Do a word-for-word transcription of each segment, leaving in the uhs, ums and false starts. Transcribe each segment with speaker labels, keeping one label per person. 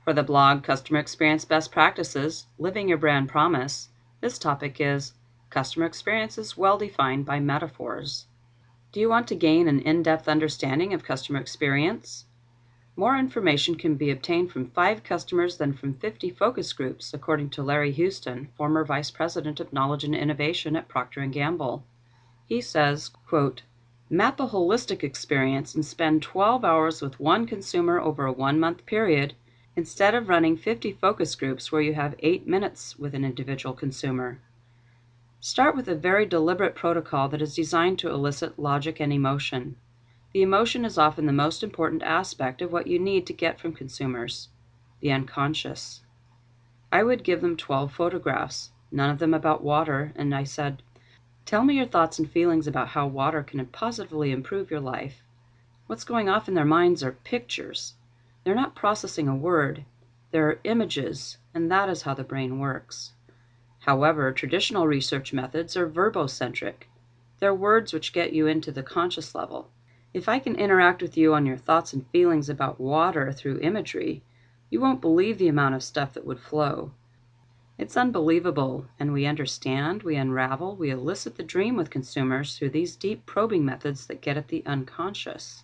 Speaker 1: For the blog Customer Experience Best Practices, Living Your Brand Promise, this topic is Customer Experience is well defined by metaphors. Do you want to gain an in-depth understanding of customer experience? More information can be obtained from five customers than from fifty focus groups, according to Larry Houston, former Vice President of Knowledge and Innovation at Procter and Gamble. He says, quote, "Map a holistic experience and spend twelve hours with one consumer over a one-month period, instead of running fifty focus groups where you have eight minutes with an individual consumer. Start with a very deliberate protocol that is designed to elicit logic and emotion. The emotion is often the most important aspect of what you need to get from consumers, the unconscious. I would give them twelve photographs, none of them about water, and I said, tell me your thoughts and feelings about how water can positively improve your life. What's going off in their minds are pictures. They're not processing a word. There are images, and that is how the brain works. However, traditional research methods are verbocentric. They're words which get you into the conscious level. If I can interact with you on your thoughts and feelings about water through imagery, you won't believe the amount of stuff that would flow. It's unbelievable, and we understand, we unravel, we elicit the dream with consumers through these deep probing methods that get at the unconscious.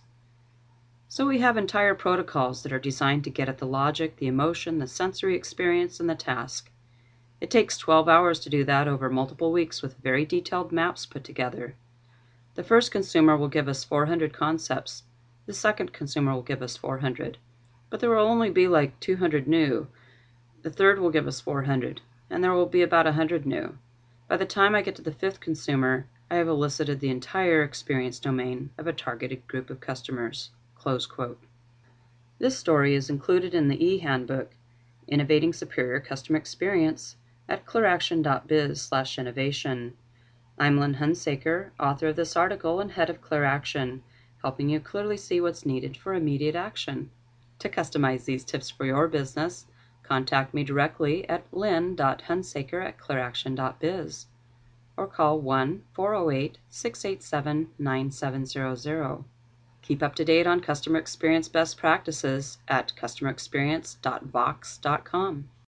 Speaker 1: So we have entire protocols that are designed to get at the logic, the emotion, the sensory experience, and the task. It takes twelve hours to do that over multiple weeks with very detailed maps put together. The first consumer will give us four hundred concepts. The second consumer will give us four hundred. But there will only be like two hundred new. The third will give us four hundred, and there will be about one hundred new. By the time I get to the fifth consumer, I have elicited the entire experience domain of a targeted group of customers." Close quote. This story is included in the e-handbook, Innovating Superior Customer Experience, at clearaction dot biz slash innovation. I'm Lynn Hunsaker, author of this article and head of ClearAction, helping you clearly see what's needed for immediate action. To customize these tips for your business, contact me directly at lynn dot hunsaker at clearaction dot biz or call one four oh eight, six eight seven, nine seven zero zero. Keep up to date on customer experience best practices at customer experience dot vox dot com.